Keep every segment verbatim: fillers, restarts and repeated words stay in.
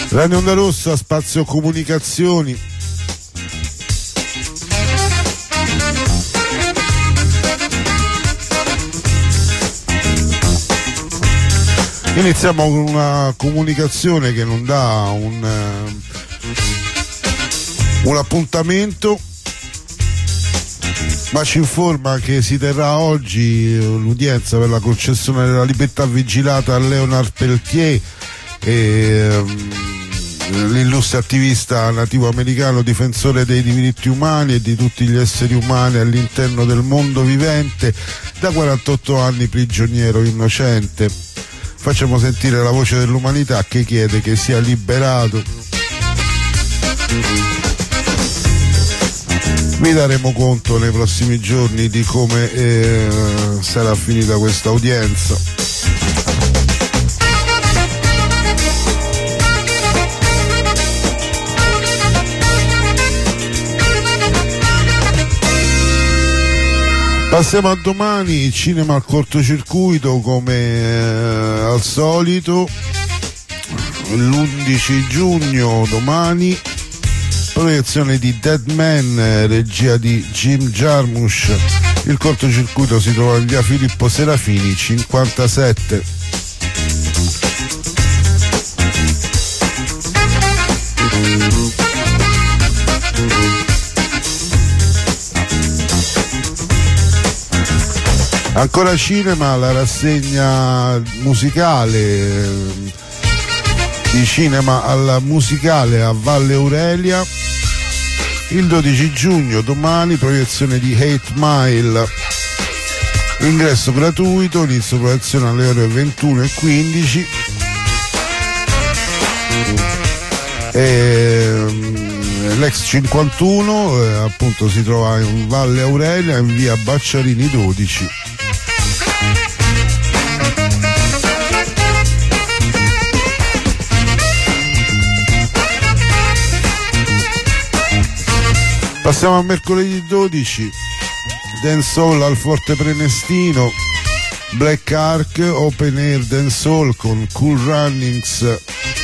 Radio Onda Rossa, spazio comunicazioni. Iniziamo con una comunicazione che non dà un, un appuntamento, ma ci informa che si terrà oggi l'udienza per la concessione della libertà vigilata a Leonard Peltier, e, um, l'illustre attivista nativo americano, difensore dei diritti umani e di tutti gli esseri umani all'interno del mondo vivente, da quarantotto anni prigioniero innocente. Facciamo sentire la voce dell'umanità che chiede che sia liberato. Vi daremo conto nei prossimi giorni di come eh, sarà finita questa udienza. Passiamo a domani, cinema al cortocircuito come eh, al solito, l'undici giugno domani, proiezione di Dead Man, regia di Jim Jarmusch. Il cortocircuito si trova in via Filippo Serafini cinquantasette. Ancora cinema, la rassegna musicale di cinema al musicale a Valle Aurelia. Il dodici giugno domani, proiezione di Eight Mile. Ingresso gratuito, inizio proiezione alle ore ventuno e quindici. E l'ex cinquantuno eh, appunto si trova in Valle Aurelia in via Bacciarini dodici. Passiamo a mercoledì dodici, Dancehall al Forte Prenestino, Black Ark Open Air Dancehall con Cool Runnings.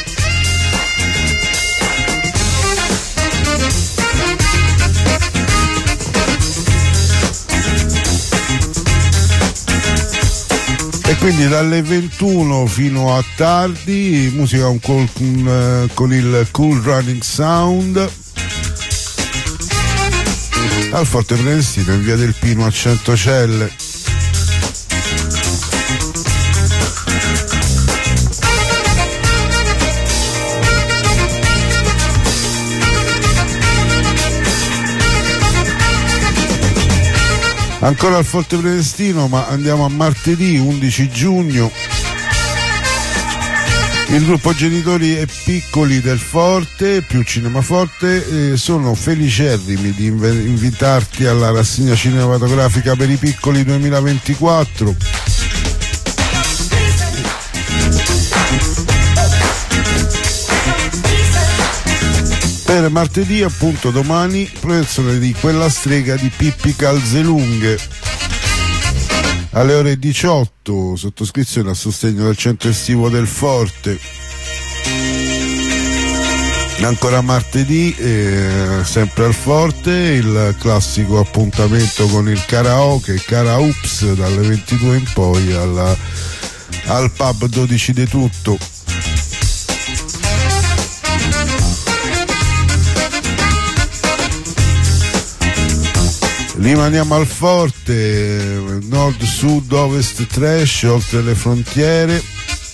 E quindi dalle ventuno fino a tardi musica con, con, con il Cool Running Sound al Forte Prenestino in via del Pino a Centocelle. Ancora al Forte Prenestino, ma andiamo a martedì undici giugno. Il gruppo Genitori e Piccoli del Forte più Cinema Forte eh, sono felicerrimi di inv- invitarti alla rassegna cinematografica per i piccoli duemilaventiquattro. Per martedì, appunto domani, proiezione di Quella strega di Pippi Calzelunghe alle ore diciotto, sottoscrizione a sostegno del centro estivo del Forte. Ancora martedì, eh, sempre al Forte, il classico appuntamento con il karaoke, Karaups, dalle ventidue in poi alla, al pub dodici de tutto. Rimaniamo al Forte, nord, sud, ovest, trash, oltre le frontiere.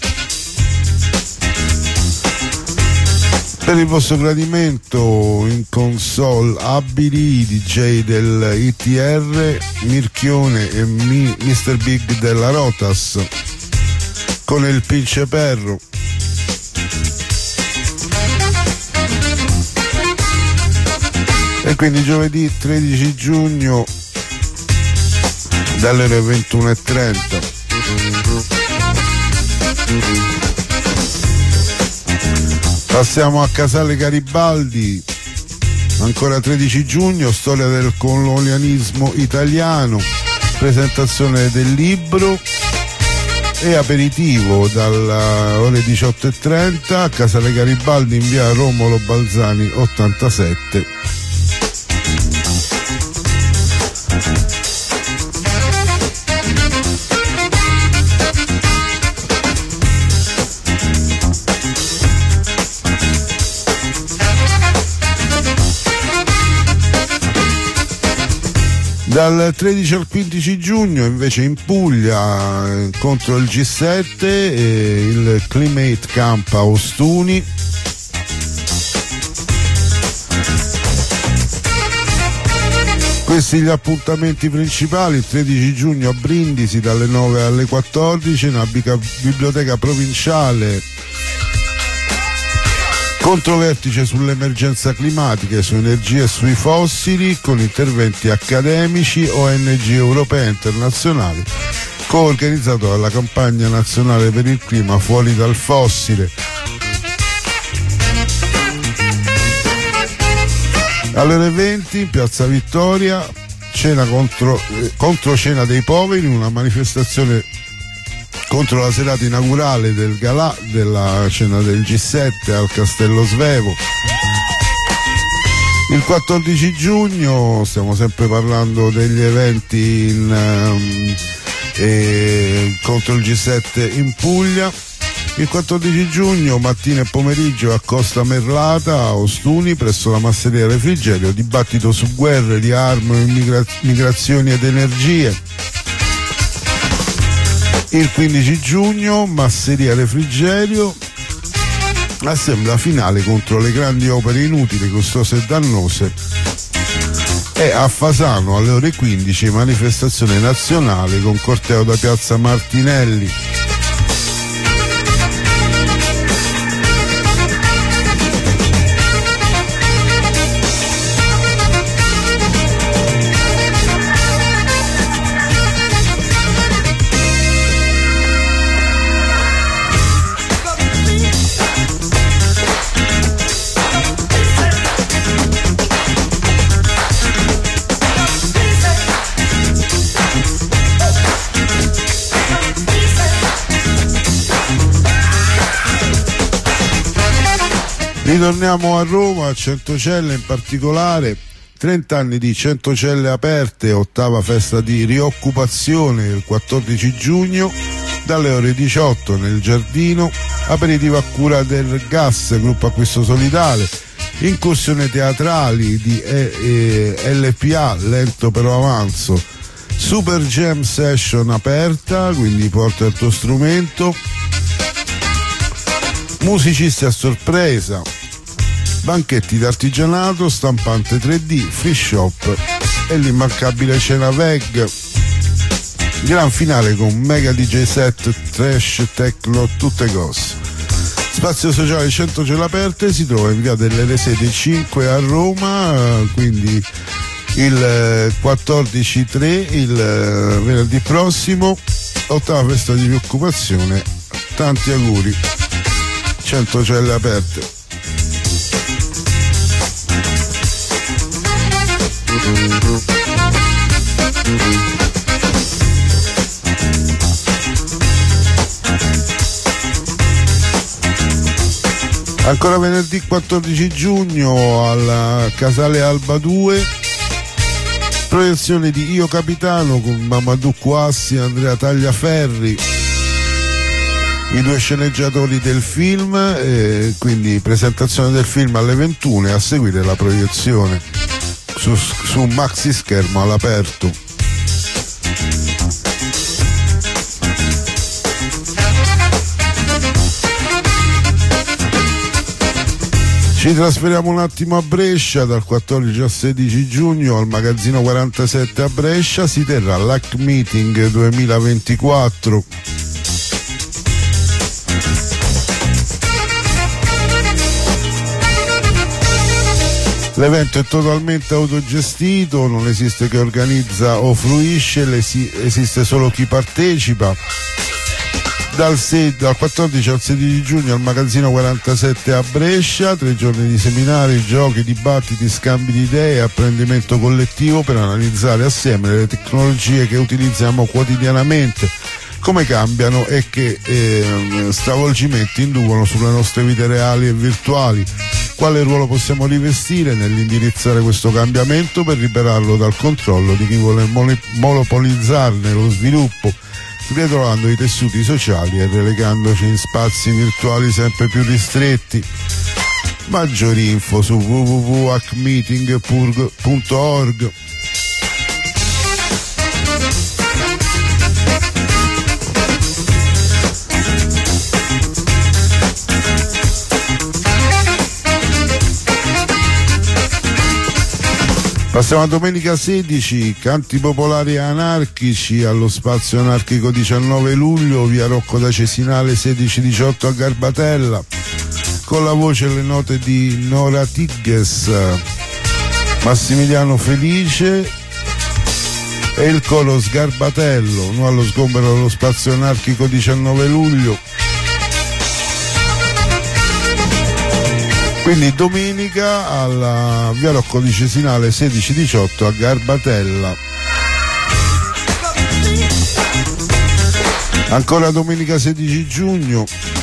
Per il vostro gradimento in console abili i D J del I T R, Mirchione e Mi, mister Big della Rotas, con il Pince Perro. E quindi giovedì tredici giugno dalle ore ventuno e trenta. Passiamo a Casale Garibaldi, ancora tredici giugno, storia del colonialismo italiano, presentazione del libro e aperitivo dalle ore diciotto e trenta a Casale Garibaldi in via Romolo Balzani ottantasette. Dal tredici al quindici giugno invece in Puglia eh, contro il G sette eh, il Climate Camp a Ostuni. Questi gli appuntamenti principali: il tredici giugno a Brindisi dalle nove alle quattordici, nella biblioteca provinciale controvertice sull'emergenza climatica, su energie e sui fossili, con interventi accademici, O N G europee e internazionali, coorganizzato dalla campagna nazionale per il clima Fuori dal fossile. Alle ore venti in Piazza Vittoria, cena contro, eh, contro cena dei poveri, una manifestazione contro la serata inaugurale del galà della cena del G sette al Castello Svevo. Il quattordici giugno, stiamo sempre parlando degli eventi in, um, eh, contro il G sette in Puglia. Il quattordici giugno, mattina e pomeriggio a Costa Merlata, a Ostuni, presso la masseria Refrigerio, dibattito su guerre di armi, migra- migrazioni ed energie. Il quindici giugno, masseria Refrigerio, assemblea finale contro le grandi opere inutili, costose e dannose. E a Fasano alle ore quindici, manifestazione nazionale con corteo da Piazza Martinelli. Ritorniamo a Roma, a Centocelle in particolare, trenta anni di Centocelle aperte, ottava festa di rioccupazione il quattordici giugno, dalle ore diciotto nel giardino, aperitivo a cura del Gas, gruppo acquisto solidale, incursione teatrali di e, e, L P A, lento però avanzo, super jam session aperta, quindi porta il tuo strumento, musicisti a sorpresa, banchetti d'artigianato, stampante tre D, free shop e l'immancabile cena veg. Gran finale con mega D J set, trash, techno, tutte cose. Spazio sociale Centocelle aperte si trova in via delle Resede cinque a Roma, quindi il quattordici tre, il venerdì prossimo, ottava festa di rioccupazione. Tanti auguri. Centocelle aperte. Ancora venerdì quattordici giugno al Casale Alba due, proiezione di Io Capitano con Mamadou Kouassi e Andrea Tagliaferri, i due sceneggiatori del film, eh, quindi presentazione del film alle ventuno e a seguire la proiezione su, su un maxi schermo all'aperto. Ci trasferiamo un attimo a Brescia. Dal quattordici al sedici giugno al magazzino quarantasette a Brescia si terrà l'A C Meeting duemilaventiquattro. L'evento è totalmente autogestito, non esiste chi organizza o fruisce, esiste solo chi partecipa. Dal, sei, dal quattordici al sedici giugno al magazzino quarantasette a Brescia, tre giorni di seminari, giochi, dibattiti, scambi di idee, apprendimento collettivo per analizzare assieme le tecnologie che utilizziamo quotidianamente, come cambiano e che eh, stravolgimenti inducono sulle nostre vite reali e virtuali. Quale ruolo possiamo rivestire nell'indirizzare questo cambiamento per liberarlo dal controllo di chi vuole monopolizzarne lo sviluppo, ritrovando i tessuti sociali e relegandoci in spazi virtuali sempre più ristretti. Maggiori info su w w w punto hack meeting punto org. Passiamo a domenica sedici, canti popolari e anarchici allo spazio anarchico diciannove luglio, via Rocco da Cesinale sedici diciotto a Garbatella, con la voce e le note di Nora Tigges, Massimiliano Felice e il coro Sgarbatello, no allo sgombero dello spazio anarchico diciannove luglio. Quindi domenica alla via Rocco di Cesinale sedici diciotto a Garbatella. Ancora domenica sedici giugno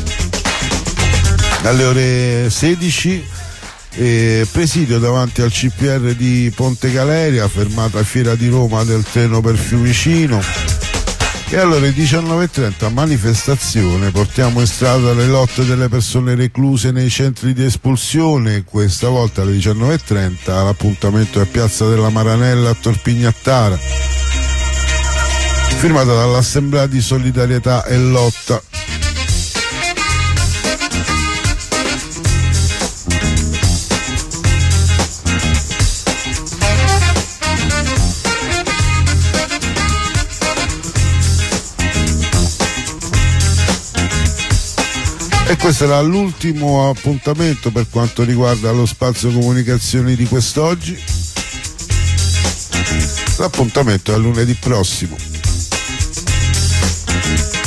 alle ore sedici, eh, presidio davanti al C P R di Ponte Galeria, fermata Fiera di Roma del treno per Fiumicino. E allora alle diciannove e trenta manifestazione, portiamo in strada le lotte delle persone recluse nei centri di espulsione. Questa volta alle diciannove e trenta l'appuntamento è a Piazza della Maranella a Torpignattara, firmata dall'Assemblea di Solidarietà e Lotta. E questo era l'ultimo appuntamento per quanto riguarda lo spazio comunicazioni di quest'oggi. L'appuntamento è lunedì prossimo.